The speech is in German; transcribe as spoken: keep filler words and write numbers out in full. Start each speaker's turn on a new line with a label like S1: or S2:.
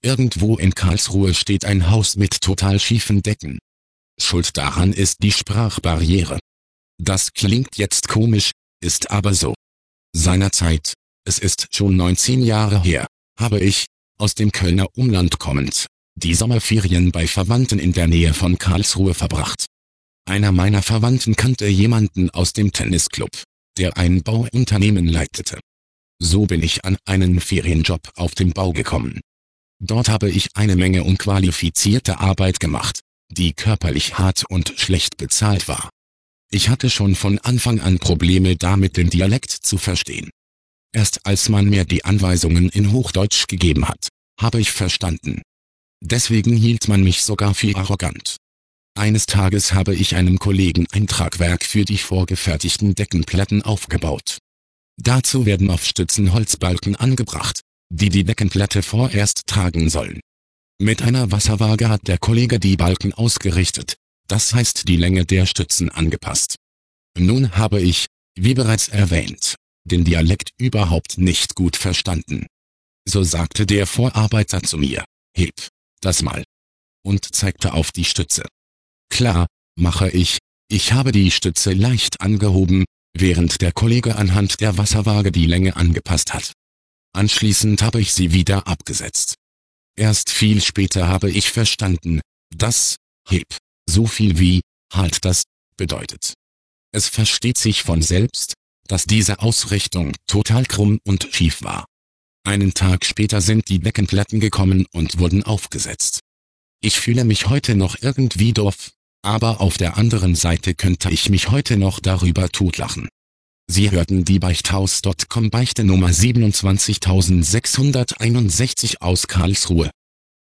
S1: Irgendwo in Karlsruhe steht ein Haus mit total schiefen Decken. Schuld daran ist die Sprachbarriere. Das klingt jetzt komisch, ist aber so. Seinerzeit, es ist schon neunzehn Jahre her, habe ich, aus dem Kölner Umland kommend, die Sommerferien bei Verwandten in der Nähe von Karlsruhe verbracht. Einer meiner Verwandten kannte jemanden aus dem Tennisclub, der ein Bauunternehmen leitete. So bin ich an einen Ferienjob auf dem Bau gekommen. Dort habe ich eine Menge unqualifizierte Arbeit gemacht, die körperlich hart und schlecht bezahlt war. Ich hatte schon von Anfang an Probleme damit, den Dialekt zu verstehen. Erst als man mir die Anweisungen in Hochdeutsch gegeben hat, habe ich verstanden. Deswegen hielt man mich sogar für arrogant. Eines Tages habe ich einem Kollegen ein Tragwerk für die vorgefertigten Deckenplatten aufgebaut. Dazu werden auf Stützen Holzbalken angebracht, die die Deckenplatte vorerst tragen sollen. Mit einer Wasserwaage hat der Kollege die Balken ausgerichtet, das heißt die Länge der Stützen angepasst. Nun habe ich, wie bereits erwähnt, den Dialekt überhaupt nicht gut verstanden. So sagte der Vorarbeiter zu mir: „Heb das mal", und zeigte auf die Stütze. Klar, mache ich, ich habe die Stütze leicht angehoben, während der Kollege anhand der Wasserwaage die Länge angepasst hat. Anschließend habe ich sie wieder abgesetzt. Erst viel später habe ich verstanden, dass „Heb" so viel wie „Halt das" bedeutet. Es versteht sich von selbst, dass diese Ausrichtung total krumm und schief war. Einen Tag später sind die Deckenplatten gekommen und wurden aufgesetzt. Ich fühle mich heute noch irgendwie doof, aber auf der anderen Seite könnte ich mich heute noch darüber totlachen. Sie hörten die Beichthaus Punkt com Beichte Nummer siebenundzwanzigsechshunderteinundsechzig aus Karlsruhe.